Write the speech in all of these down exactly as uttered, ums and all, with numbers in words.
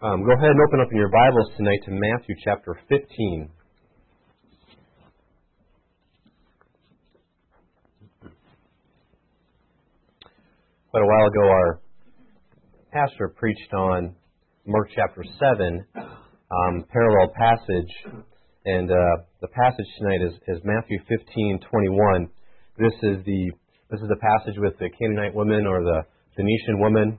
Um, go ahead and open up in your Bibles tonight to Matthew chapter fifteen. Quite a while ago, our pastor preached on Mark chapter seven, um, parallel passage, and uh, the passage tonight is, is Matthew fifteen twenty-one. This is the this is the passage with the Canaanite woman or the Phoenician woman.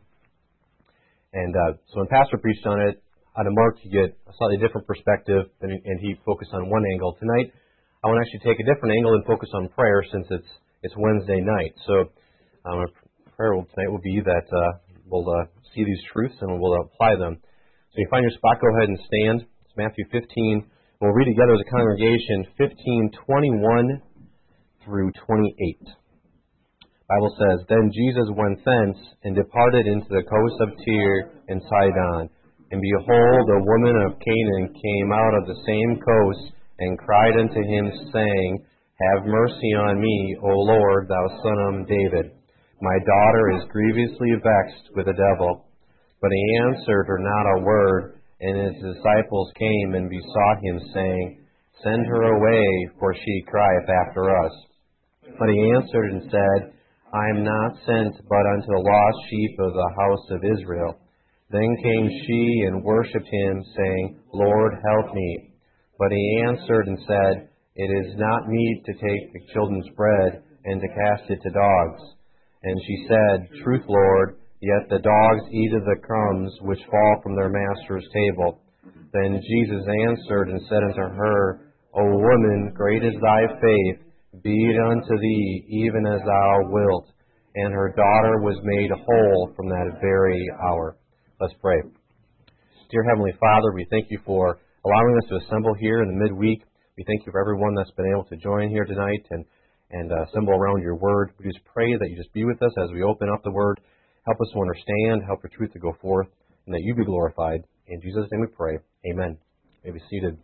And uh, so when Pastor preached on it, out of Mark, you get a slightly different perspective, and, and he focused on one angle. Tonight, I want to actually take a different angle and focus on prayer since it's it's Wednesday night. So um, our prayer tonight will be that uh, we'll uh, see these truths and we'll apply them. So you find your spot, go ahead and stand. It's Matthew fifteen. We'll read together as a congregation fifteen twenty-one through twenty-eight. Bible says, Then Jesus went thence, and departed into the coast of Tyre and Sidon. And behold, a woman of Canaan came out of the same coast, and cried unto him, saying, Have mercy on me, O Lord, thou son of David. My daughter is grievously vexed with the devil. But he answered her not a word, and his disciples came and besought him, saying, Send her away, for she crieth after us. But he answered and said, I am not sent but unto the lost sheep of the house of Israel. Then came she and worshipped him, saying, Lord, help me. But he answered and said, It is not meet to take the children's bread and to cast it to dogs. And she said, Truth, Lord, yet the dogs eat of the crumbs which fall from their master's table. Then Jesus answered and said unto her, O woman, great is thy faith. Be it unto thee, even as thou wilt. And her daughter was made whole from that very hour. Let's pray. Dear Heavenly Father, we thank you for allowing us to assemble here in the midweek. We thank you for everyone that's been able to join here tonight and, and uh, assemble around your word. We just pray that you just be with us as we open up the word. Help us to understand, help your truth to go forth, and that you be glorified. In Jesus' name we pray. Amen. You may be seated.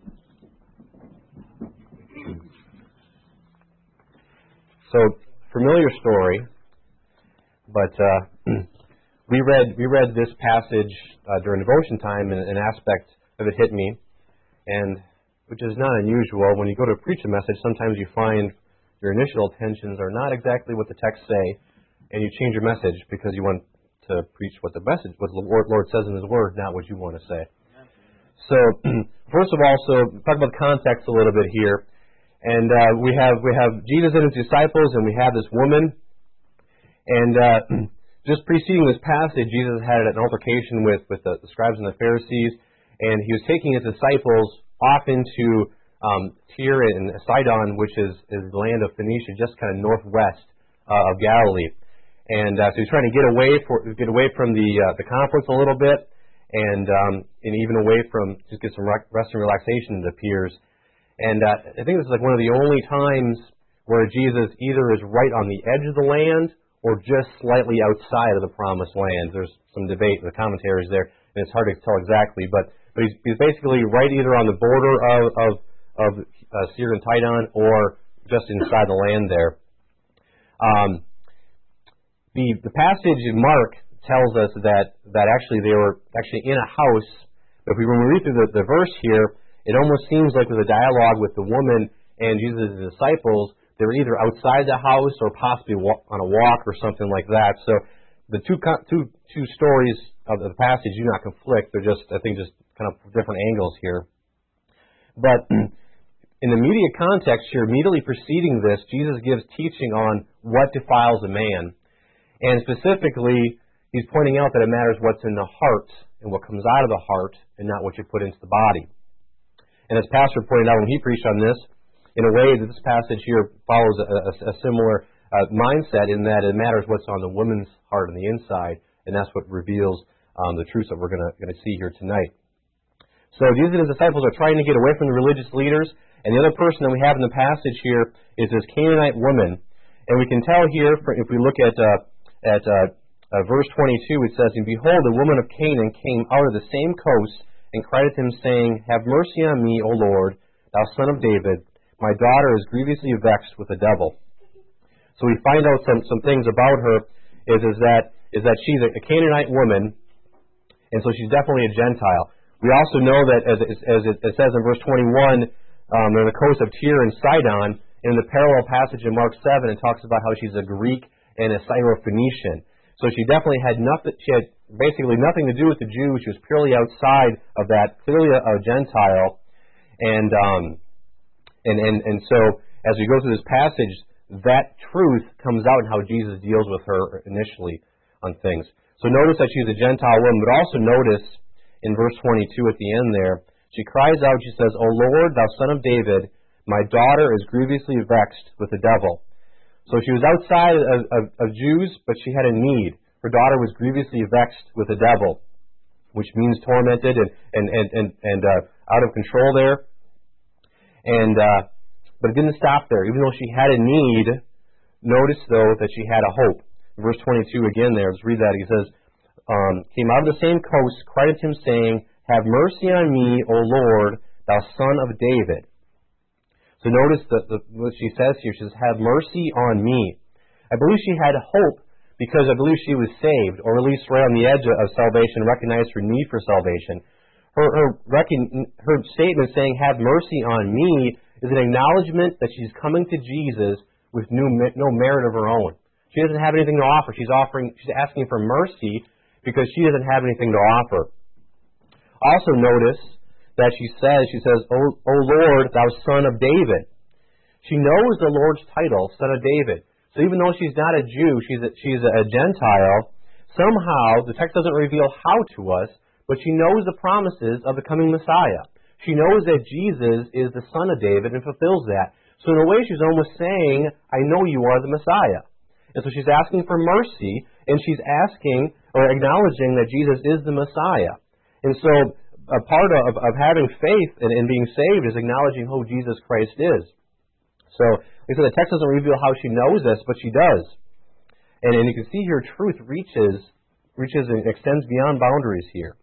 So, familiar story, but uh, we read we read this passage uh, during devotion time, and an aspect of it hit me, and which is not unusual. When you go to preach a message, sometimes you find your initial intentions are not exactly what the text say, and you change your message because you want to preach what the message, what the Lord, Lord says in His Word, not what you want to say. So, first of all, so talk about context a little bit here. And uh, we have we have Jesus and his disciples, and we have this woman. And uh, just preceding this passage, Jesus had an altercation with, with the, the scribes and the Pharisees, and he was taking his disciples off into um, Tyre and Sidon, which is, is the land of Phoenicia, just kind of northwest uh, of Galilee. And uh, so he's trying to get away for get away from the uh, the conference a little bit, and um, and even away from just get some rest and relaxation, it appears. And uh, I think this is like one of the only times where Jesus either is right on the edge of the land or just slightly outside of the promised land. There's some debate in the commentaries there, and it's hard to tell exactly. But, but he's, he's basically right either on the border of, of, of uh, Tyre and Sidon or just inside the land there. Um, the, the passage in Mark tells us that, that actually they were actually in a house. But if we, when we read through the, the verse here, it almost seems like there's a dialogue with the woman and Jesus' disciples. They were either outside the house or possibly on a walk or something like that. So the two two two stories of the passage do not conflict. They're just, I think, just kind of different angles here. But in the immediate context here, immediately preceding this, Jesus gives teaching on what defiles a man. And specifically, he's pointing out that it matters what's in the heart and what comes out of the heart and not what you put into the body. And as Pastor pointed out when he preached on this, in a way that this passage here follows a, a, a similar uh, mindset in that it matters what's on the woman's heart on the inside, and that's what reveals um, the truths that we're going to see here tonight. So Jesus and his disciples are trying to get away from the religious leaders, and the other person that we have in the passage here is this Canaanite woman. And we can tell here, if we look at uh, at uh, uh, verse twenty-two, it says, And behold, a woman of Canaan came out of the same coast, and cried at him, saying, Have mercy on me, O Lord, thou son of David. My daughter is grievously vexed with the devil. So we find out some, some things about her is, is that is that she's a, a Canaanite woman, And so she's definitely a Gentile. We also know that, as, as it, it says in verse twenty-one, um, they're the coast of Tyre and Sidon. In the parallel passage in Mark seven, it talks about how she's a Greek and a Syrophoenician. So she definitely had nothing. She had basically nothing to do with the Jews. She was purely outside of that, clearly a, a Gentile. And um, and and and so as we go through this passage, that truth comes out in how Jesus deals with her initially on things. So notice that she's a Gentile woman, but also notice in verse twenty-two at the end there, she cries out, she says, "O Lord, thou Son of David, my daughter is grievously vexed with the devil." So she was outside of, of, of Jews, but she had a need. Her daughter was grievously vexed with the devil, which means tormented and and and and, and uh, out of control there. And uh, but it didn't stop there. Even though she had a need, notice though that she had a hope. Verse twenty-two again there, let's read that. He says, um, came out of the same coast, cried unto him, saying, "Have mercy on me, O Lord, thou Son of David." So notice that the, what she says here. She says, "Have mercy on me." I believe she had hope because I believe she was saved, or at least right on the edge of salvation, recognized her need for salvation. Her, her, her statement saying, "Have mercy on me," is an acknowledgement that she's coming to Jesus with no, no merit of her own. She doesn't have anything to offer. She's offering. She's asking for mercy because she doesn't have anything to offer. Also notice that she says, she says, "O, o Lord, thou Son of David." She knows the Lord's title, Son of David. So even though she's not a Jew, she's a, she's a Gentile, somehow, the text doesn't reveal how to us, but she knows the promises of the coming Messiah. She knows that Jesus is the Son of David and fulfills that. So in a way, she's almost saying, "I know you are the Messiah." And so she's asking for mercy, and she's asking or acknowledging that Jesus is the Messiah. And so a part of, of having faith and, and being saved is acknowledging who Jesus Christ is. So, like I said, the text doesn't reveal how she knows this, but she does. And, and you can see here truth reaches, reaches and extends beyond boundaries here.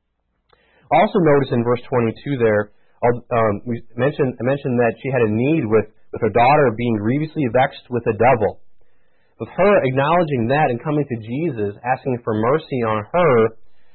Also notice in verse twenty-two there, um, we mentioned, I mentioned that she had a need with, with her daughter being grievously vexed with the devil. With her acknowledging that and coming to Jesus, asking for mercy on her,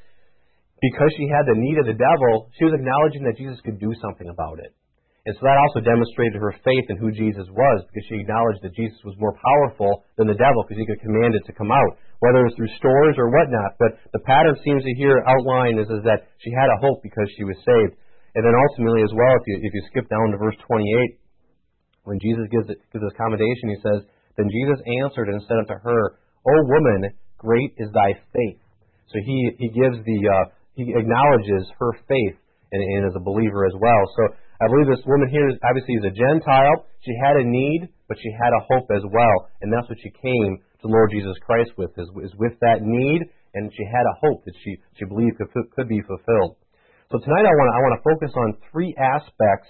because she had the need of the devil, she was acknowledging that Jesus could do something about it. And so that also demonstrated her faith in who Jesus was, because she acknowledged that Jesus was more powerful than the devil, because he could command it to come out, whether it's through stories or whatnot. But the pattern seems to here outline is, is that she had a hope because she was saved. And then ultimately as well, if you, if you skip down to verse twenty-eight, when Jesus gives, it, gives this commendation, he says, "Then Jesus answered and said unto her, O woman, great is thy faith." So he, he gives the, uh, he acknowledges her faith and, and as a believer as well. So I believe this woman here is, obviously is a Gentile. She had a need, but she had a hope as well. And that's what she came to Lord Jesus Christ with, is, is with that need, and she had a hope that she, she believed could, could be fulfilled. So tonight I want to I want to focus on three aspects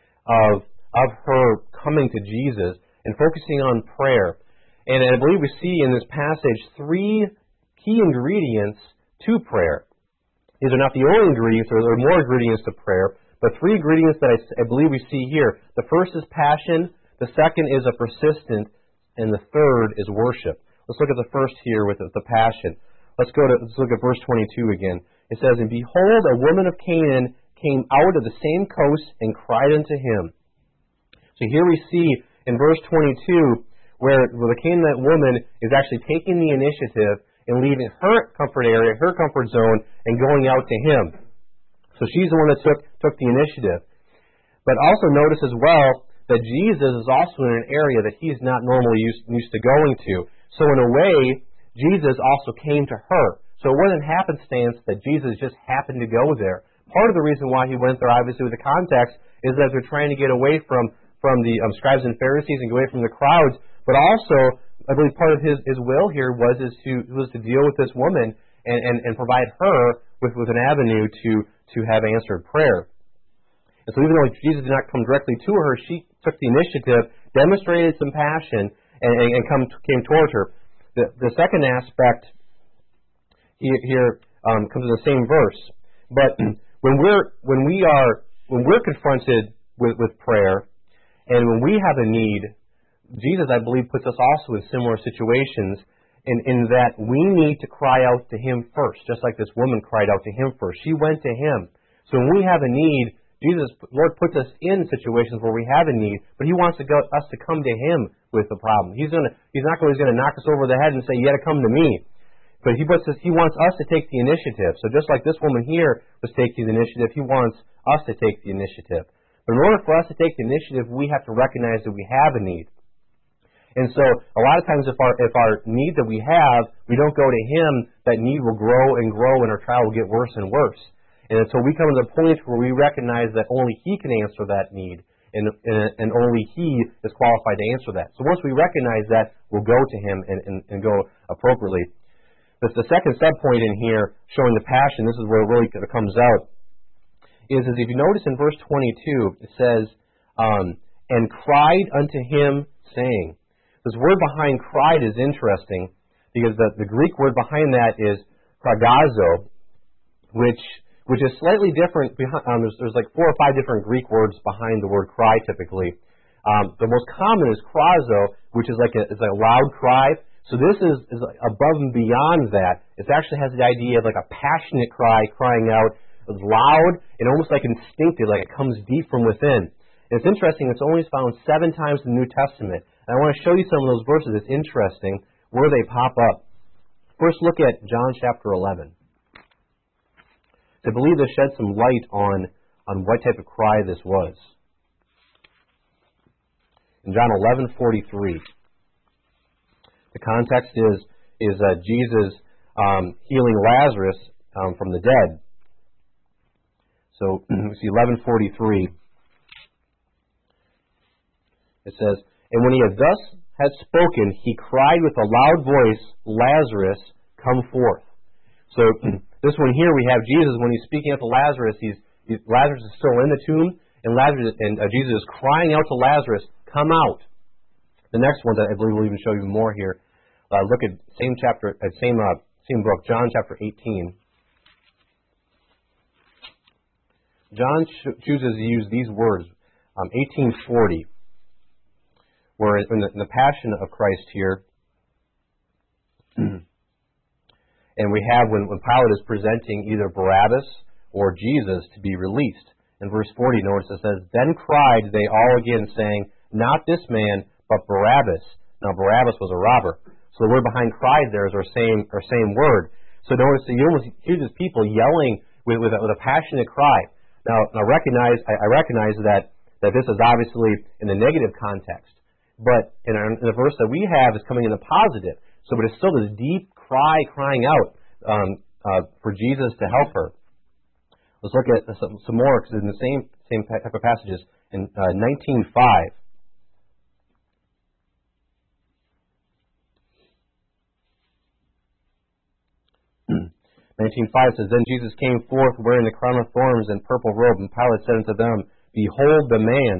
of, of her coming to Jesus, and focusing on prayer. And I believe we see in this passage three key ingredients to prayer. These are not the only ingredients, or there are more ingredients to prayer, but three ingredients that I, I believe we see here. The first is passion, the second is a persistent, and the third is worship. Let's look at the first here with the, the passion. Let's go to let's look at verse twenty-two again. It says, "And behold, a woman of Canaan came out of the same coast and cried unto him." So here we see in verse twenty-two, where, where the Canaanite woman is actually taking the initiative and leaving her comfort area, her comfort zone, and going out to him. So she's the one that took, took the initiative. But also notice as well that Jesus is also in an area that he's not normally used, used to going to. So in a way, Jesus also came to her. So it wasn't happenstance that Jesus just happened to go there. Part of the reason why he went there, obviously with the context, is that they're trying to get away from from the um, scribes and Pharisees and get away from the crowds, but also, I believe part of his, his will here was is to was to deal with this woman and, and, and provide her with, with an avenue to, to have answered prayer. And so even though Jesus did not come directly to her, she took the initiative, demonstrated some passion, and, and, and come, came towards her. The, the second aspect here, here um, comes in the same verse. But when we're when we are when we're confronted with, with prayer, and when we have a need, Jesus, I believe, puts us also in similar situations. in, in that we need to cry out to Him first, just like this woman cried out to Him first. She went to Him. So when we have a need, Jesus, Lord puts us in situations where we have a need, but He wants to go, us to come to Him with the problem. He's gonna, He's not always going to knock us over the head and say, you got to come to me. But he, puts us, he wants us to take the initiative. So just like this woman here was taking the initiative, He wants us to take the initiative. But in order for us to take the initiative, we have to recognize that we have a need. And so a lot of times if our, if our need that we have, we don't go to Him, that need will grow and grow and our trial will get worse and worse. And so we come to the point where we recognize that only He can answer that need, and, and, and only He is qualified to answer that. So once we recognize that, we'll go to Him and, and, and go appropriately. But the second subpoint in here, showing the passion, this is where it really comes out, is, is if you notice in verse twenty-two, it says, um, and cried unto Him, saying. This word behind cried is interesting, because the, the Greek word behind that is kragazo, which which is slightly different. Um, there's, there's like four or five different Greek words behind the word cry typically. Um, the most common is krazo, which is like a, is like a loud cry. So this is, is above and beyond that. It actually has the idea of like a passionate cry, crying out. It's loud and almost like instinctive, like it comes deep from within. And it's interesting, it's only found seven times in the New Testament. And I want to show you some of those verses. It's interesting where they pop up. First, look at John chapter eleven. I believe this sheds some light on, on what type of cry this was. In John eleven forty-three. The context is is uh, Jesus um, healing Lazarus um, from the dead. So we see eleven forty-three. It says, and when He had thus had spoken, He cried with a loud voice, Lazarus, come forth. So this one here we have Jesus when He's speaking up to Lazarus. He's, he's Lazarus is still in the tomb, and Lazarus and uh, Jesus is crying out to Lazarus, come out. The next one that I believe will even show you more here. Uh, look at same chapter, uh, same uh, same book, John chapter eighteen. John cho- chooses to use these words, um, eighteen forty, where in the, in the Passion of Christ here, and we have when, when Pilate is presenting either Barabbas or Jesus to be released. In verse forty, notice it says, then cried they all again, saying, not this man, but Barabbas. Now Barabbas was a robber. So the word behind cried there is our same our same word. So notice that you almost hear these people yelling with with a, with a passionate cry. Now, now recognize I, I recognize that that this is obviously in the negative context, but in, our, in the verse that we have is coming in the positive. So, but it's still this deep cry crying out um, uh, for Jesus to help her. Let's look at some, some more because in the same same type of passages in uh, nineteen five. nineteen five says, then Jesus came forth wearing the crown of thorns and purple robe, and Pilate said unto them, behold the man.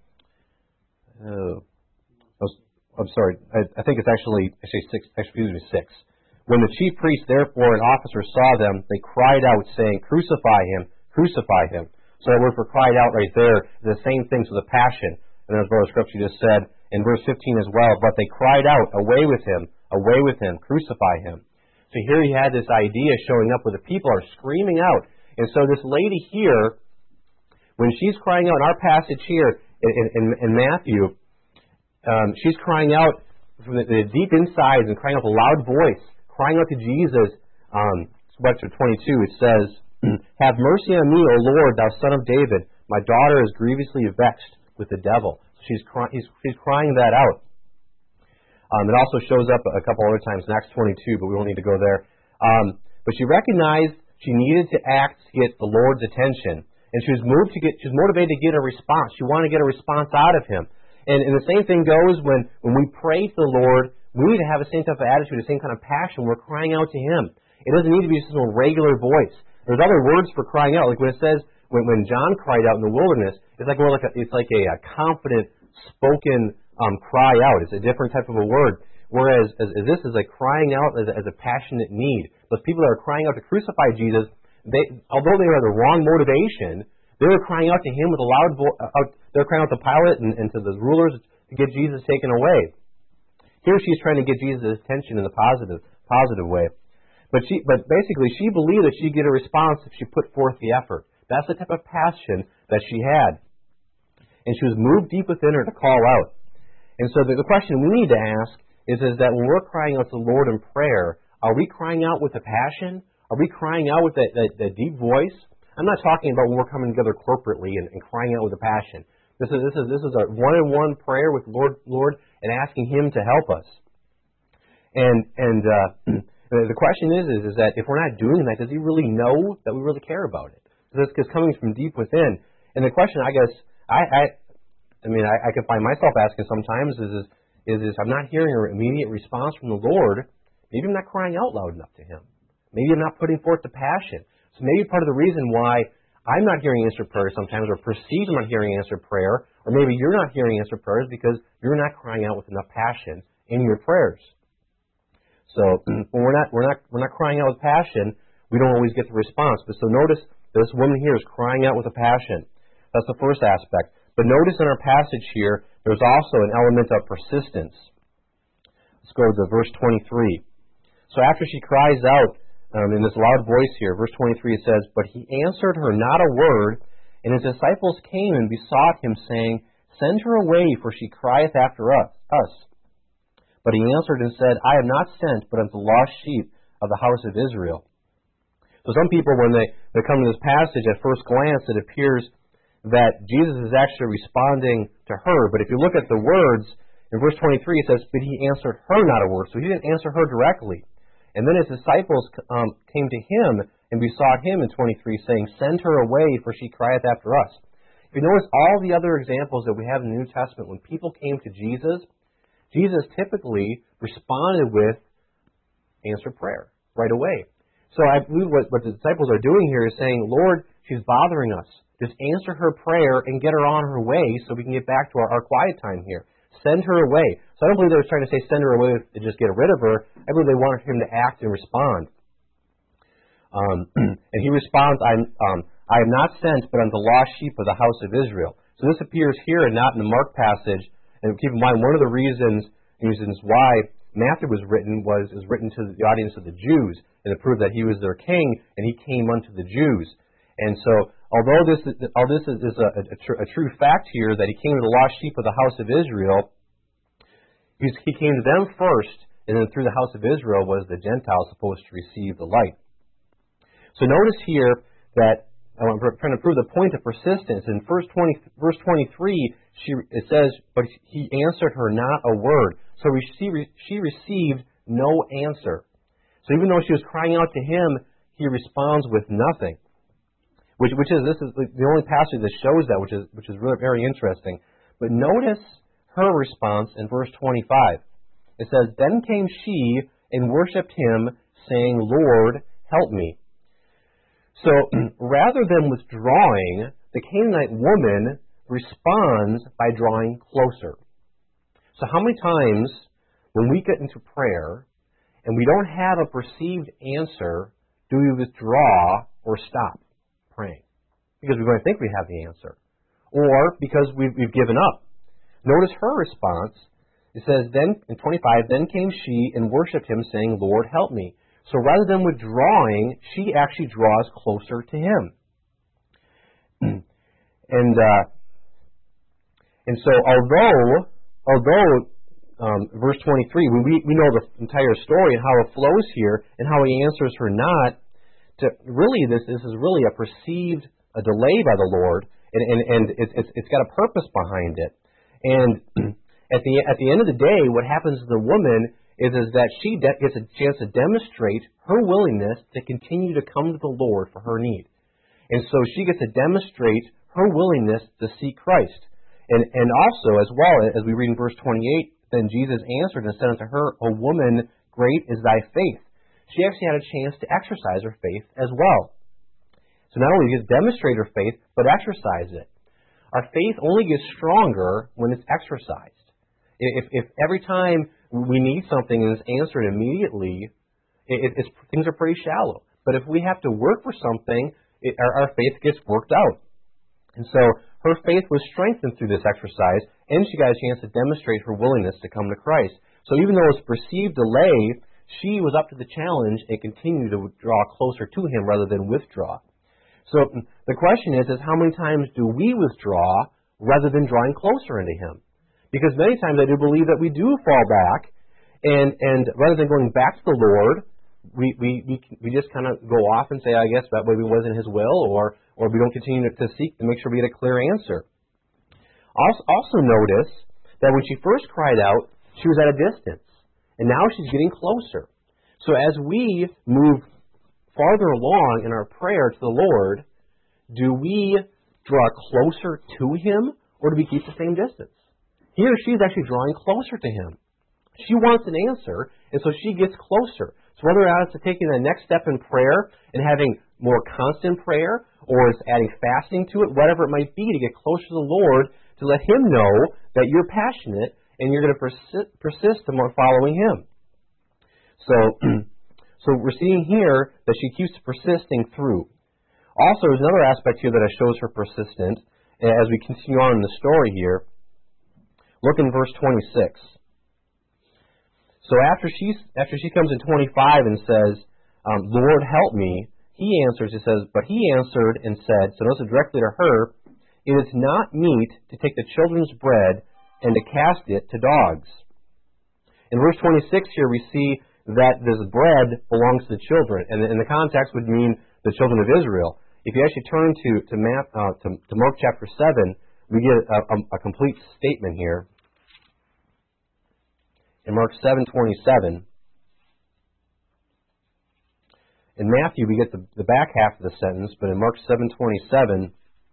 Oh, I'm sorry, I, I think it's actually, actually six, excuse me, six. When the chief priests therefore and officers saw them, they cried out, saying, crucify him, crucify him. So that word for cried out right there is the same thing, so the passion. And as Brother Scripture just said in verse fifteen as well, but they cried out, away with him, away with him, crucify him. So here he had this idea showing up where the people are screaming out. And so this lady here, when she's crying out, in our passage here in, in, in Matthew, um, she's crying out from the, the deep insides and crying out with a loud voice, crying out to Jesus. Um, chapter twenty-two, it says, have mercy on me, O Lord, thou Son of David. My daughter is grievously vexed with the devil. She's, cry, he's, she's crying that out. Um, it also shows up a couple other times in Acts twenty-two, but we won't need to go there. Um, but she recognized she needed to act to get the Lord's attention, and she was moved to get. She was motivated to get a response. She wanted to get a response out of Him. And, and the same thing goes when when we pray to the Lord. We need to have the same type of attitude, the same kind of passion. We're crying out to Him. It doesn't need to be just a regular voice. There's other words for crying out, like when it says when when John cried out in the wilderness. It's like more like a, it's like a, a confident spoken. Um, cry out. It's a different type of a word. Whereas as, as this is like crying out as a, as a passionate need. Those people that are crying out to crucify Jesus, they, although they were the wrong motivation, they were crying out to Him with a loud voice. Uh, they were crying out to Pilate and, and to the rulers to get Jesus taken away. Here she's trying to get Jesus' attention in the positive, positive way. But she, but basically, she believed that she'd get a response if she put forth the effort. That's the type of passion that she had. And she was moved deep within her to call out. And so the, the question we need to ask is, is that when we're crying out to the Lord in prayer, are we crying out with a passion? Are we crying out with that, that, that deep voice? I'm not talking about when we're coming together corporately and, and crying out with a passion. This is this is this is a one-on-one prayer with Lord Lord and asking Him to help us. And and uh, the question is, is is that if we're not doing that, does He really know that we really care about it? Because it's coming from deep within. And the question, I guess, I I, I mean, I, I can find myself asking sometimes is is, is is I'm not hearing an immediate response from the Lord. Maybe I'm not crying out loud enough to Him. Maybe I'm not putting forth the passion. So maybe part of the reason why I'm not hearing answered prayer sometimes, or perceive I'm not hearing answered prayer, or maybe you're not hearing answered prayer, is because you're not crying out with enough passion in your prayers. So when we're not we're not we're not crying out with passion, we don't always get the response. But so notice this woman here is crying out with a passion. That's the first aspect. But notice in our passage here, there's also an element of persistence. Let's go to verse twenty-three. So after she cries out um, in this loud voice here, verse twenty-three, it says, "But he answered her not a word, and his disciples came and besought him, saying, Send her away, for she crieth after us. us. But he answered and said, I am not sent, but unto the lost sheep of the house of Israel." So some people, when they, they come to this passage, at first glance, it appears that Jesus is actually responding to her. But if you look at the words, in verse twenty-three, it says, "But he answered her not a word." So he didn't answer her directly. And then his disciples um, came to him and besought him in twenty-three, saying, "Send her away, for she crieth after us." If you notice all the other examples that we have in the New Testament, when people came to Jesus, Jesus typically responded with answered prayer right away. So I believe what, what the disciples are doing here is saying, "Lord, she's bothering us. Just answer her prayer and get her on her way so we can get back to our, our quiet time here. Send her away." So I don't believe they were trying to say send her away to just get rid of her. I believe they wanted him to act and respond. Um, and he responds, I'm, um, I am not sent, but unto the lost sheep of the house of Israel. So this appears here and not in the Mark passage. And keep in mind, one of the reasons reasons why Matthew was written was is written to the audience of the Jews, and to prove that he was their king, and he came unto the Jews. And so, although this is, all this is, is a, a, tr- a true fact here, that he came to the lost sheep of the house of Israel, he's, he came to them first, and then through the house of Israel was the Gentiles supposed to receive the light. So notice here that I'm trying to prove the point of persistence. In verse twenty, verse twenty-three, she, it says, "But he answered her not a word." So she, she received no answer. So even though she was crying out to him, he responds with nothing. Which, which is this is the only passage that shows that, which is which is really very interesting. But notice her response in verse twenty-five. It says, "Then came she and worshipped him, saying, Lord, help me." So rather than withdrawing, the Canaanite woman responds by drawing closer. So how many times when we get into prayer and we don't have a perceived answer, do we withdraw or stop praying? Because we're going to think we have the answer. Or because we've, we've given up. Notice her response. It says, then in twenty-five, "Then came she and worshipped him, saying, Lord, help me." So rather than withdrawing, she actually draws closer to him. and uh, and so although although um, verse twenty-three, we we know the entire story and how it flows here and how he answers her not. To really, this this is really a perceived a delay by the Lord, and and, and it, it's it's got a purpose behind it. And at the at the end of the day, what happens to the woman is, is that she de- gets a chance to demonstrate her willingness to continue to come to the Lord for her need. And so she gets to demonstrate her willingness to seek Christ. And and also, as well, as we read in verse twenty-eight, "Then Jesus answered and said unto her, O woman, great is thy faith." She actually had a chance to exercise her faith as well. So not only does it demonstrate her faith, but exercise it. Our faith only gets stronger when it's exercised. If, if every time we need something and it's answered immediately, it, it's, things are pretty shallow. But if we have to work for something, it, our, our faith gets worked out. And so her faith was strengthened through this exercise, and she got a chance to demonstrate her willingness to come to Christ. So even though it was perceived delay, she was up to the challenge and continued to draw closer to him rather than withdraw. So the question is, is how many times do we withdraw rather than drawing closer into him? Because many times I do believe that we do fall back, and, and rather than going back to the Lord, we, we, we, we just kind of go off and say, I guess that maybe it wasn't his will, or, or we don't continue to seek to make sure we get a clear answer. Also, also notice that when she first cried out, she was at a distance, and now she's getting closer. So as we move farther along in our prayer to the Lord, do we draw closer to him, or do we keep the same distance? Here she's actually drawing closer to him. She wants an answer, and so she gets closer. So whether or not it's taking the next step in prayer and having more constant prayer, or it's adding fasting to it, whatever it might be, to get closer to the Lord, to let him know that you're passionate and you're going to persist, persist in following him. So, so we're seeing here that she keeps persisting through. Also, there's another aspect here that shows her persistent as we continue on in the story here. Look in verse twenty-six. So after she after she comes in twenty-five and says, um, "Lord, help me," he answers. He says, "But he answered and said," so notice it directly to her, "It is not meet to take the children's bread and to cast it to dogs." In verse twenty-six here, we see that this bread belongs to the children, and in the context would mean the children of Israel. If you actually turn to to, Matt, uh, to, to Mark chapter seven, we get a, a, a complete statement here. In Mark seven twenty-seven, in Matthew we get the, the back half of the sentence, but in Mark seven twenty-seven,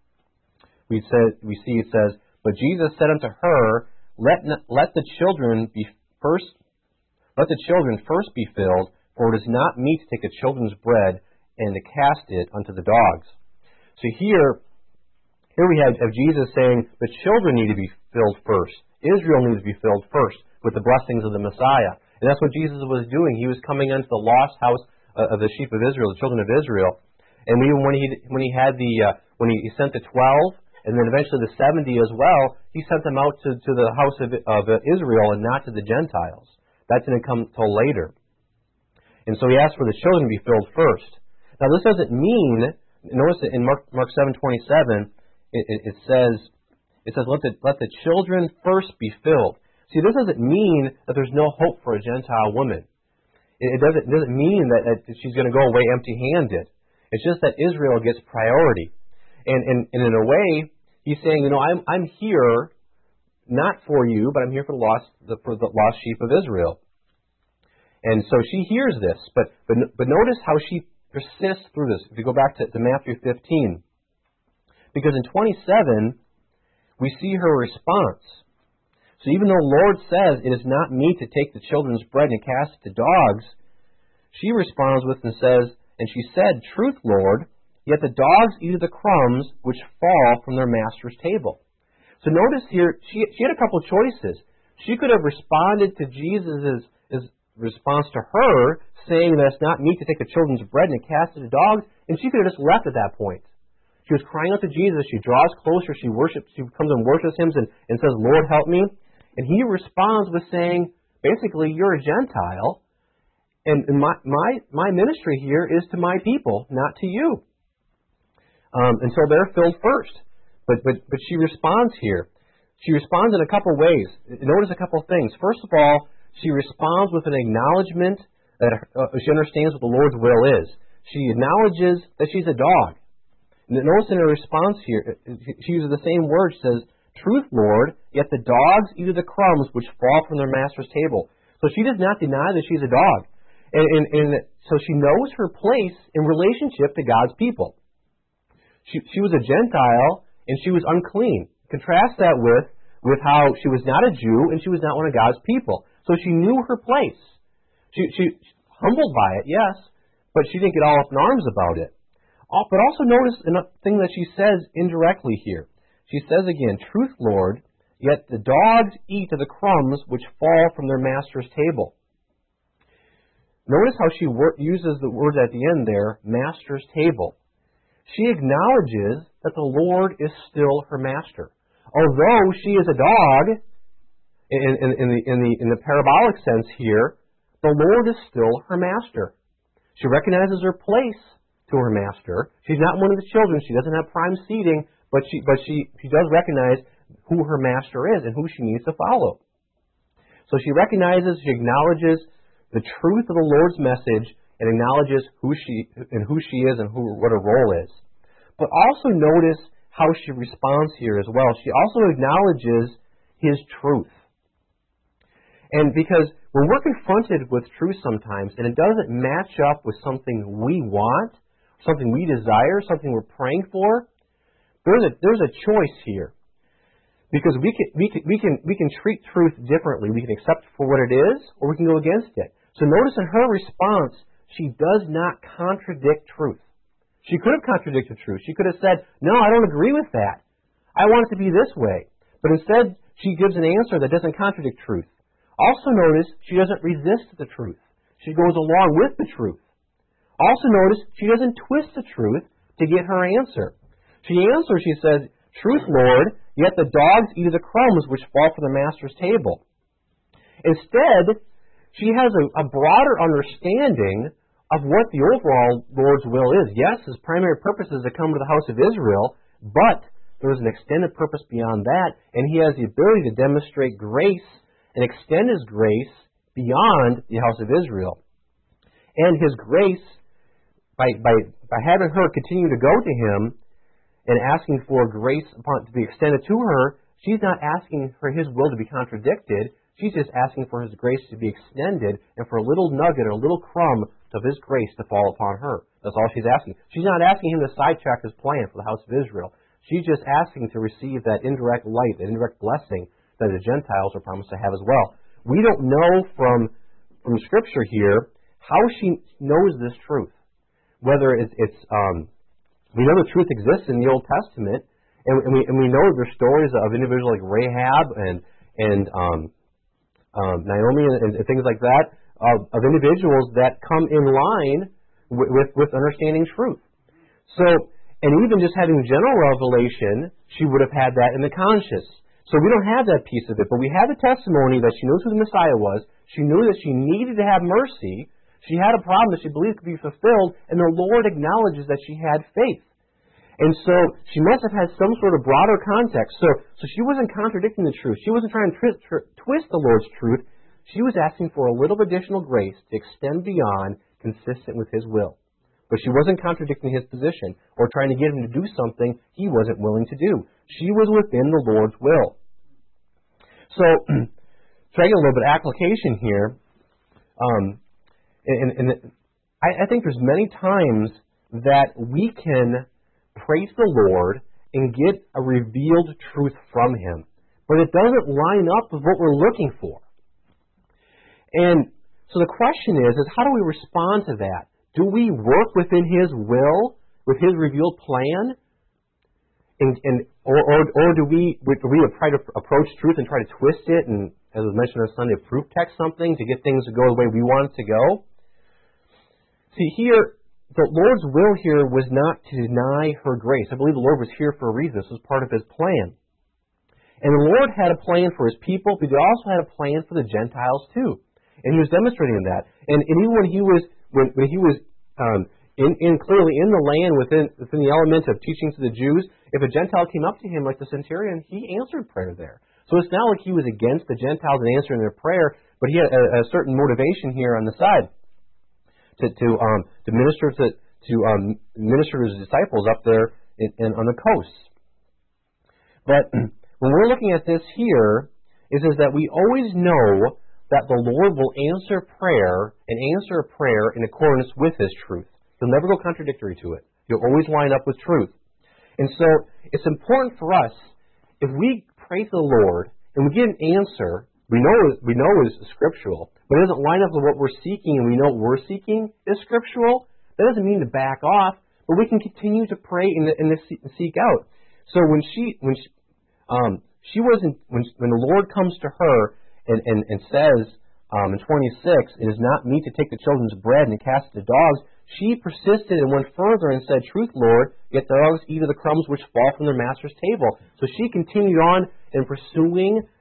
we said we see it says, "But Jesus said unto her, Let n- let the children be first, let the children first be filled, for it is not meet to take the children's bread and to cast it unto the dogs." So here, here we have, have Jesus saying the children need to be filled first. Israel needs to be filled first with the blessings of the Messiah. And that's what Jesus was doing. He was coming into the lost house of the sheep of Israel, the children of Israel. And even when he when he had the uh, when he, he sent the twelve, and then eventually the seventy as well, he sent them out to, to the house of, of Israel and not to the Gentiles. That didn't come till later. And so he asked for the children to be filled first. Now this doesn't mean, notice that in Mark, Mark seven twenty-seven, it, it, it says, it says, let the, let the children first be filled. See, this doesn't mean that there's no hope for a Gentile woman. It, it, doesn't, it doesn't mean that, that she's going to go away empty-handed. It's just that Israel gets priority. And, and, and in a way, he's saying, you know, I'm, I'm here not for you, but I'm here for the lost, the, for the lost sheep of Israel. And so she hears this, but, but, but notice how she persists through this. If you go back to, to Matthew fifteen, because in twenty-seven, we see her response. So even though the Lord says it is not meet to take the children's bread and cast it to dogs, she responds with and says, "And she said, Truth, Lord, yet the dogs eat of the crumbs which fall from their master's table." So notice here, she, she had a couple of choices. She could have responded to Jesus' his response to her, saying that it's not meet to take the children's bread and cast it to dogs, and she could have just left at that point. She was crying out to Jesus. She draws closer. She worships. She comes and worships him and, and says, "Lord, help me." And he responds with saying, basically, "You're a Gentile, and my my my ministry here is to my people, not to you." Um, and so they're filled first. But but but she responds here. She responds in a couple ways. Notice a couple things. First of all, she responds with an acknowledgement that uh, she understands what the Lord's will is. She acknowledges that she's a dog. Notice in her response here, she uses the same word. She says, "Truth, Lord, yet the dogs eat of the crumbs which fall from their master's table." So she does not deny that she's a dog. And, and, and so she knows her place in relationship to God's people. She, she was a Gentile, and she was unclean. Contrast that with, with how she was not a Jew, and she was not one of God's people. So she knew her place. She, she humbled by it, yes, but she didn't get all up in arms about it. But also notice a thing that she says indirectly here. She says again, "Truth, Lord, yet the dogs eat of the crumbs which fall from their master's table." Notice how she wor- uses the word at the end there, master's table. She acknowledges that the Lord is still her master. Although she is a dog, in, in, in, the, in, the, in the parabolic sense here, the Lord is still her master. She recognizes her place to her master. She's not one of the children. She doesn't have prime seating, but she, but she, she does recognize who her master is and who she needs to follow. So she recognizes, she acknowledges the truth of the Lord's message and acknowledges who she and who she is and who, what her role is. But also notice how she responds here as well. She also acknowledges His truth. And because when we're confronted with truth sometimes, and it doesn't match up with something we want, something we desire, something we're praying for, there's a, there's a choice here. Because we can, we, can, we, can, we can treat truth differently. We can accept it for what it is, or we can go against it. So notice in her response, she does not contradict truth. She could have contradicted truth. She could have said, no, I don't agree with that. I want it to be this way. But instead, she gives an answer that doesn't contradict truth. Also notice, she doesn't resist the truth. She goes along with the truth. Also notice, she doesn't twist the truth to get her answer. She answers, she says, truth, Lord, yet the dogs eat of the crumbs which fall from the master's table. Instead, she has a, a broader understanding of what the overall Lord's will is. Yes, His primary purpose is to come to the house of Israel, but there is an extended purpose beyond that, and He has the ability to demonstrate grace and extend His grace beyond the house of Israel. And His grace, by, by, by having her continue to go to Him and asking for grace upon, to be extended to her, she's not asking for His will to be contradicted. She's just asking for His grace to be extended and for a little nugget or a little crumb of His grace to fall upon her. That's all she's asking. She's not asking Him to sidetrack His plan for the house of Israel. She's just asking to receive that indirect light, that indirect blessing that the Gentiles are promised to have as well. We don't know from, from Scripture here how she knows this truth. Whether it's, it's um, we know the truth exists in the Old Testament, and, and, we, and we know there's stories of individuals like Rahab and, and um, um, Naomi and, and things like that, of, of individuals that come in line with, with, with understanding truth. So, and even just having general revelation, she would have had that in the conscience. So we don't have that piece of it, but we have the testimony that she knows who the Messiah was. She knew that she needed to have mercy. She had a problem that she believed could be fulfilled, and the Lord acknowledges that she had faith. And so she must have had some sort of broader context. So, so she wasn't contradicting the truth. She wasn't trying to twi- tr- twist the Lord's truth. She was asking for a little additional grace to extend beyond consistent with His will. But she wasn't contradicting His position or trying to get Him to do something He wasn't willing to do. She was within the Lord's will. So, try to get a little bit of application here. Um, and, and I, I think there's many times that we can praise the Lord and get a revealed truth from Him, but it doesn't line up with what we're looking for. And so the question is, is how do we respond to that? Do we work within His will, with His revealed plan? And, and or, or, or do we do we try to approach truth and try to twist it, and as was mentioned on Sunday, proof text something to get things to go the way we want it to go? See, here, the Lord's will here was not to deny her grace. I believe the Lord was here for a reason. This was part of His plan. And the Lord had a plan for His people, but He also had a plan for the Gentiles too. And He was demonstrating that. And, and even when He was when, when He was um, in, in clearly in the land within within the element of teaching to the Jews, if a Gentile came up to Him like the centurion, He answered prayer there. So it's not like He was against the Gentiles and answering their prayer, but He had a, a certain motivation here on the side to to um to minister to to um minister to His disciples up there in, in, on the coast. But when we're looking at this here, is is that we always know that the Lord will answer prayer and answer a prayer in accordance with His truth. He'll never go contradictory to it. He'll always line up with truth. And so it's important for us, if we pray to the Lord and we get an answer we know we know is scriptural, but it doesn't line up with what we're seeking, and we know what we're seeking is scriptural, that doesn't mean to back off, but we can continue to pray and, and seek out. So when she when she, um, she wasn't when when the Lord comes to her and, and, and says um, in twenty-six, it is not meet to take the children's bread and cast it to dogs, she persisted and went further and said, truth, Lord, yet the dogs eat of the crumbs which fall from their master's table. So she continued on in pursuing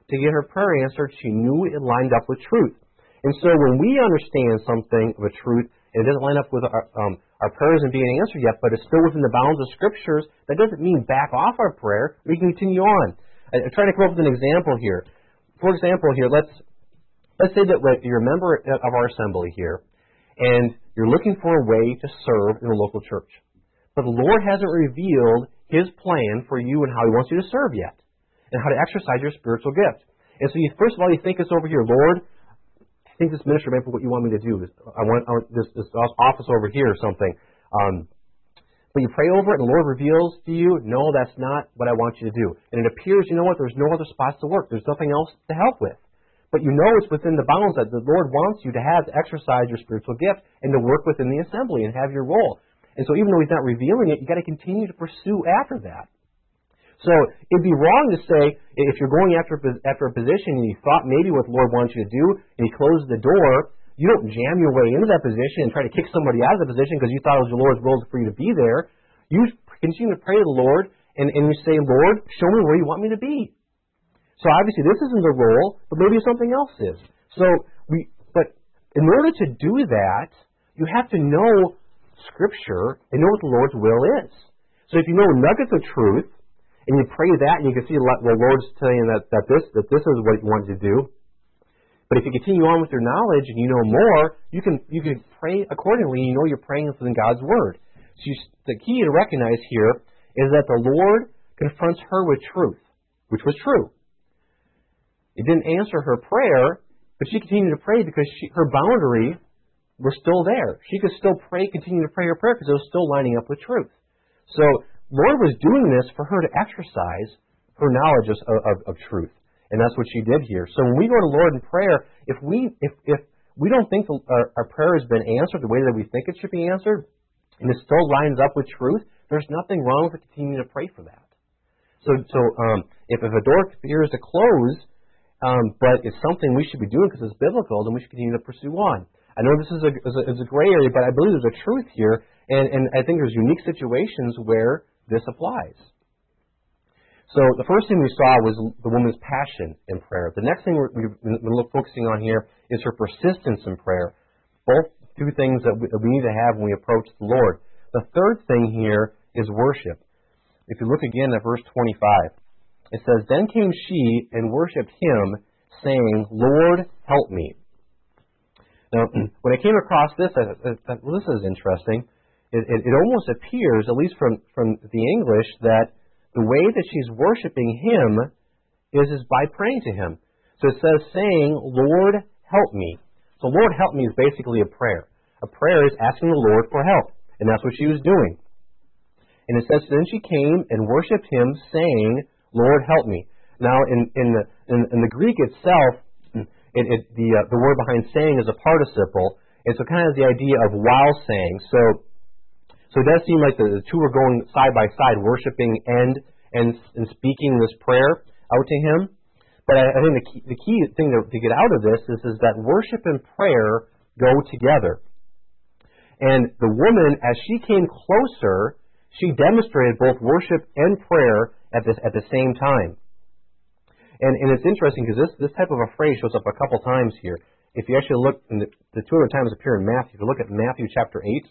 to get her prayer answered. She knew it lined up with truth. And so when we understand something of a truth, and it doesn't line up with our, um, our prayers and being answered yet, but it's still within the bounds of Scriptures, that doesn't mean back off our prayer. We can continue on. I, I'm trying to come up with an example here. For example here, let's let's say that you're a member of our assembly here, and you're looking for a way to serve in a local church. But the Lord hasn't revealed His plan for you and how He wants you to serve yet, and how to exercise your spiritual gift. And so you, first of all, you think it's over here, Lord, I think this ministry might be what you want me to do. I want, I want this, this office over here or something. Um, but you pray over it, and the Lord reveals to you, no, that's not what I want you to do. And it appears, you know what, there's no other spots to work. There's nothing else to help with. But you know it's within the bounds that the Lord wants you to have to exercise your spiritual gift and to work within the assembly and have your role. And so even though He's not revealing it, you've got to continue to pursue after that. So it'd be wrong to say, if you're going after after a position and you thought maybe what the Lord wants you to do, and He closes the door, you don't jam your way into that position and try to kick somebody out of the position because you thought it was the Lord's will for you to be there. You continue to pray to the Lord, and, and you say, Lord, show me where you want me to be. So obviously this isn't the role, but maybe something else is. So we, but in order to do that, you have to know Scripture and know what the Lord's will is. So if you know nuggets of truth, and you pray that, and you can see the Lord's telling you that, that this that this is what He wanted to do. But if you continue on with your knowledge and you know more, you can you can pray accordingly. You know you're praying within God's Word. So you, the key to recognize here is that the Lord confronts her with truth, which was true. It didn't answer her prayer, but she continued to pray because she, her boundary was still there. She could still pray, continue to pray her prayer because it was still lining up with truth. So Lord was doing this for her to exercise her knowledge of, of, of truth, and that's what she did here. So when we go to the Lord in prayer, if we if, if we don't think the, our, our prayer has been answered the way that we think it should be answered, and it still lines up with truth, there's nothing wrong with continuing to pray for that. So so um, if, if a door appears to close, um, but it's something we should be doing because it's biblical, then we should continue to pursue on. I know this is a, is a, is a gray area, but I believe there's a truth here, and, and I think there's unique situations where this applies. So the first thing we saw was the woman's passion in prayer. The next thing we're, we're focusing on here is her persistence in prayer. Both two things that we, that we need to have when we approach the Lord. The third thing here is worship. If you look again at verse twenty-five, it says, Then came she and worshipped Him, saying, Lord, help me. Now, when I came across this, I thought, well, this is interesting. It, it, it almost appears, at least from, from the English, that the way that she's worshiping Him is, is by praying to Him. So it says, saying, Lord, help me. So Lord, help me is basically a prayer. A prayer is asking the Lord for help, and that's what she was doing. And it says, then she came and worshipped Him, saying, Lord, help me. Now, in, in, the, in, in the Greek itself, it, it, the, uh, the word behind saying is a participle, and so it kind of has the idea of while saying. So So it does seem like the, the two are going side by side, worshiping and and, and speaking this prayer out to Him. But I, I think the key, the key thing to, to get out of this is, is that worship and prayer go together. And the woman, as she came closer, she demonstrated both worship and prayer at this at the same time. And and it's interesting because this this type of a phrase shows up a couple times here. If you actually look, the, the two other times appear in Matthew. If you look at Matthew chapter eight.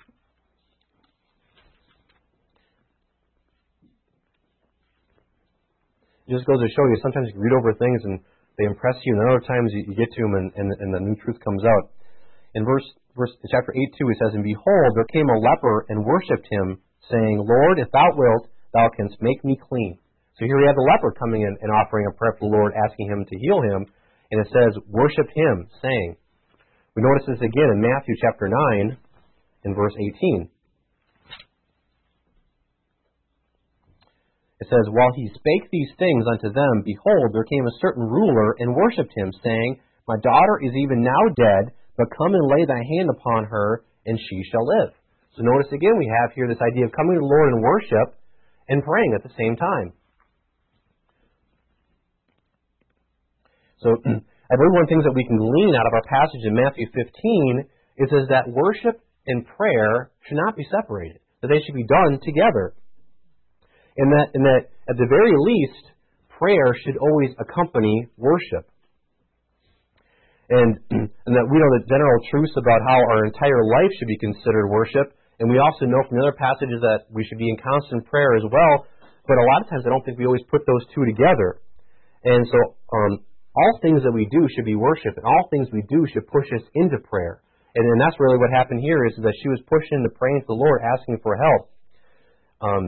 It just goes to show you, sometimes you can read over things and they impress you, and other times you, you get to them and, and, and the new truth comes out. In verse, verse chapter eight two, he says, And behold, there came a leper and worshipped Him, saying, Lord, if thou wilt, thou canst make me clean. So here we have the leper coming in and offering a prayer to the Lord, asking Him to heal him. And it says, worship Him, saying. We notice this again in Matthew chapter nine, in verse eighteen. It says, While He spake these things unto them, behold, there came a certain ruler and worshipped Him, saying, My daughter is even now dead, but come and lay thy hand upon her, and she shall live. So notice again we have here this idea of coming to the Lord in worship and praying at the same time. So I believe one of the things that we can glean out of our passage in Matthew fifteen is, is that worship and prayer should not be separated, that they should be done together. And that, and that, at the very least, prayer should always accompany worship. And, and that we know the general truths about how our entire life should be considered worship. And we also know from the other passages that we should be in constant prayer as well. But a lot of times I don't think we always put those two together. And so um, all things that we do should be worship, and all things we do should push us into prayer. And, and that's really what happened here, is that she was pushed into praying to the Lord, asking for help. Um,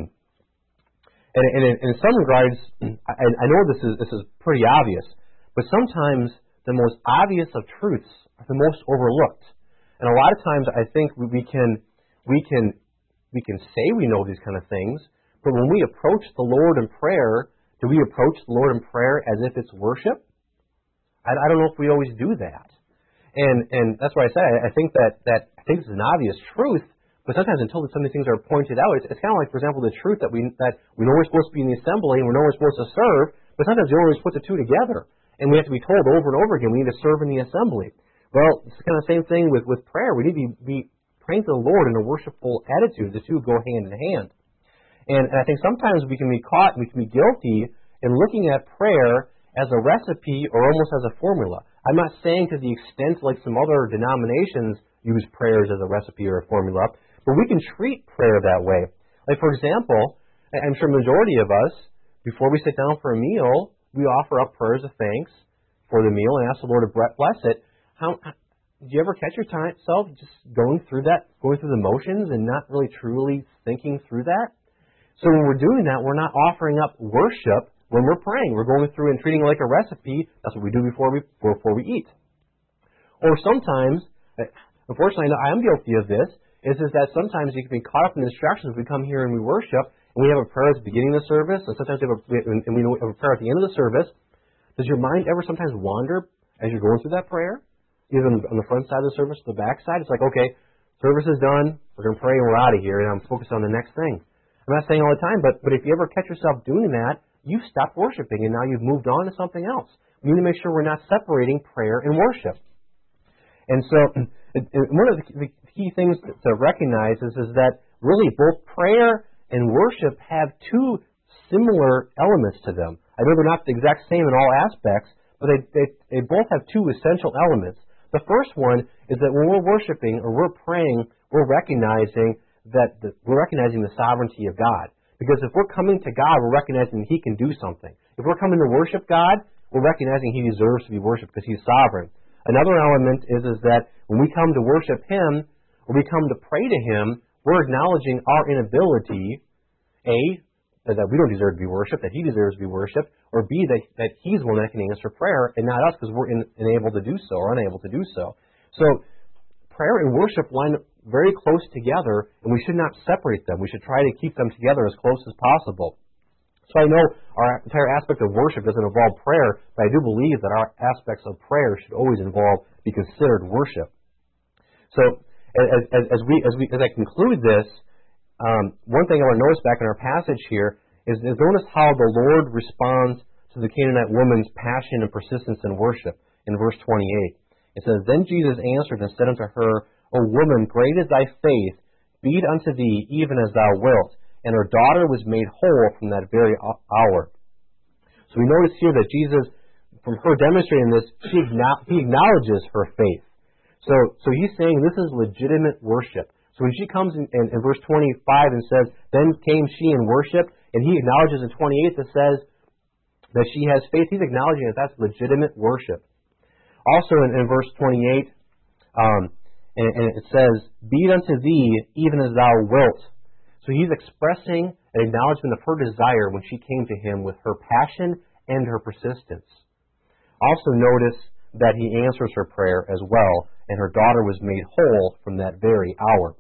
and, and in, in some regards, I, I know this is this is pretty obvious, but sometimes the most obvious of truths are the most overlooked. And a lot of times I think we can we can we can say we know these kind of things, but when we approach the Lord in prayer, do we approach the Lord in prayer as if it's worship? I, I don't know if we always do that. And and that's why I said I, I think that, that I think it's an obvious truth, but sometimes until some of these things are pointed out, it's, it's kind of like, for example, the truth that we that we know we're supposed to be in the assembly and we know we're supposed to serve, but sometimes we don't always put the two together. And we have to be told over and over again, we need to serve in the assembly. Well, it's kind of the same thing with, with prayer. We need to be, be praying to the Lord in a worshipful attitude. The two go hand in hand. And, and I think sometimes we can be caught, we can be guilty in looking at prayer as a recipe or almost as a formula. I'm not saying to the extent like some other denominations use prayers as a recipe or a formula, but we can treat prayer that way. Like, for example, I'm sure the majority of us, before we sit down for a meal, we offer up prayers of thanks for the meal and ask the Lord to bless it. How, do you ever catch yourself just going through that, going through the motions and not really truly thinking through that? So when we're doing that, we're not offering up worship when we're praying. We're going through and treating it like a recipe. That's what we do before we before we eat. Or sometimes, unfortunately, I am guilty of this, is, is that sometimes you can be caught up in the distractions. We come here and we worship, and we have a prayer at the beginning of the service, and sometimes we have a, and we have a prayer at the end of the service. Does your mind ever sometimes wander as you're going through that prayer? Either on the front side of the service or the back side? It's like, okay, service is done, we're going to pray and we're out of here, and I'm focused on the next thing. I'm not saying all the time, but, but if you ever catch yourself doing that, you've stopped worshiping, and now you've moved on to something else. We need to make sure we're not separating prayer and worship. And so, one of the key things to recognize is, is that really both prayer and worship have two similar elements to them. I know they're not the exact same in all aspects, but they, they, they both have two essential elements. The first one is that when we're worshiping or we're praying, we're recognizing that the, we're recognizing the sovereignty of God. Because if we're coming to God, we're recognizing that He can do something. If we're coming to worship God, we're recognizing He deserves to be worshipped because He's sovereign. Another element is, is that when we come to worship Him, or we come to pray to Him, we're acknowledging our inability, A, that we don't deserve to be worshipped, that He deserves to be worshipped, or B, that, that He's the one that can answer prayer, and not us because we're in, unable to do so or unable to do so. So prayer and worship line very close together, and we should not separate them. We should try to keep them together as close as possible. So I know our entire aspect of worship doesn't involve prayer, but I do believe that our aspects of prayer should always involve, be considered worship. So as, as, as we as we as I conclude this, um, one thing I want to notice back in our passage here is, is notice how the Lord responds to the Canaanite woman's passion and persistence in worship in verse twenty-eight. It says, "Then Jesus answered and said unto her, O woman, great is thy faith, be it unto thee even as thou wilt. And her daughter was made whole from that very hour." So we notice here that Jesus, from her demonstrating this, she he acknowledges her faith. So, so he's saying this is legitimate worship. So when she comes in, in, in verse twenty-five and says, "Then came she and worshipped," and he acknowledges in twenty-eight that says that she has faith, he's acknowledging that that's legitimate worship. Also in, in verse twenty-eight, um, and, and it says, "Be it unto thee even as thou wilt." So he's expressing an acknowledgement of her desire when she came to him with her passion and her persistence. Also notice that he answers her prayer as well, and her daughter was made whole from that very hour.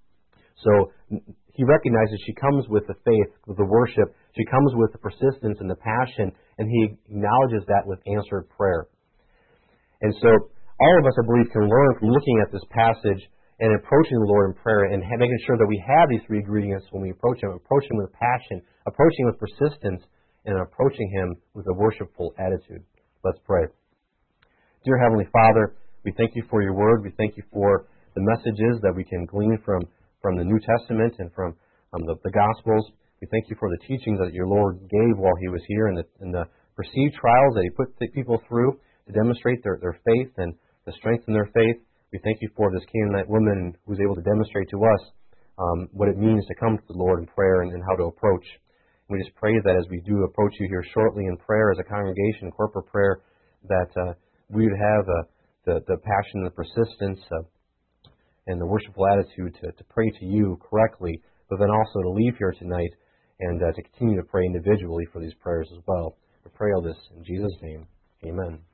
So he recognizes she comes with the faith, with the worship, she comes with the persistence and the passion, and he acknowledges that with answered prayer. And so all of us, I believe, can learn from looking at this passage and approaching the Lord in prayer and making sure that we have these three ingredients when we approach Him, approaching Him with passion, approaching Him with persistence, and approaching Him with a worshipful attitude. Let's pray. Dear Heavenly Father, we thank You for Your Word. We thank You for the messages that we can glean from, from the New Testament and from um, the, the Gospels. We thank You for the teachings that Your Lord gave while He was here and the, and the perceived trials that He put the people through to demonstrate their, their faith and to strengthen their faith. We thank You for this Canaanite woman who was able to demonstrate to us um, what it means to come to the Lord in prayer and, and how to approach. And we just pray that as we do approach You here shortly in prayer as a congregation, corporate prayer, that uh, we would have uh, the, the passion, the persistence, uh, and the worshipful attitude to, to pray to You correctly, but then also to leave here tonight and uh, to continue to pray individually for these prayers as well. We pray all this in Jesus' name. Amen.